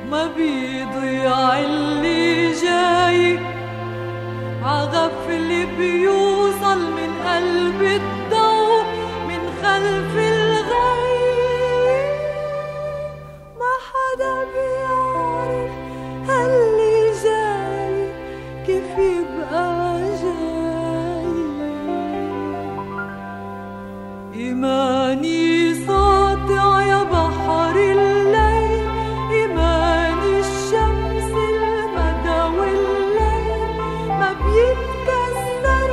ما بيضيع اللي جاي عغفل بيوصل من قلب الضوء من خلف الغيب. ما حدا بيعرف هاللي جاي كيف يبقى جاي. إيماني ساطع يا بحر الليل، إيماني الشمس المدى والليل، ما بيتكسر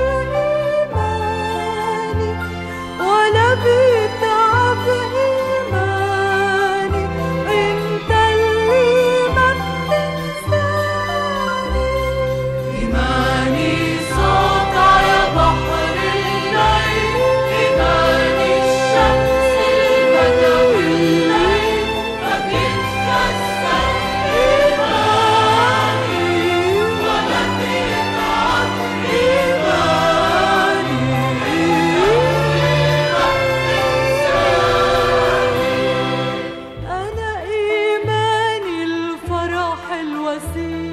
إيماني ولا بيتعب إيماني، انت اللي ما بتنساني. إيماني ساطع يا بحر الليل، إيماني الشمس المدى والليل، ما بيتكسر إيماني ولا بيتعب إيماني، أنا إيماني الفرح الوسيع